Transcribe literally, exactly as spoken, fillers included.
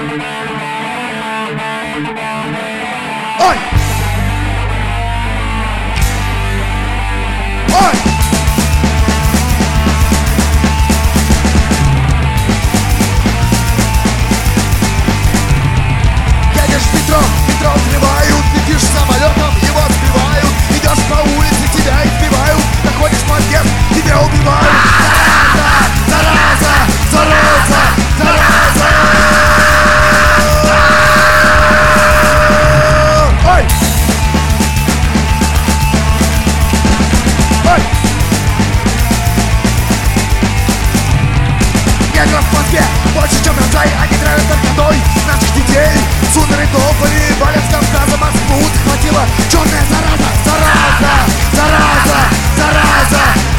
Ой! Ой! Едешь в метро, метро взрывают, летишь самолетом, его сбивают. Идешь по улице, тебя избивают, находишь подъезд, тебя убивают. Зараза, зараза, зараза, зараза. Ой! Ой! Метров в Москве больше, чем Рязань, они травят наркотой наших детей. Сударыдополи, Балец, Кавказа, Москву захватила черная зараза, зараза, зараза, зараза.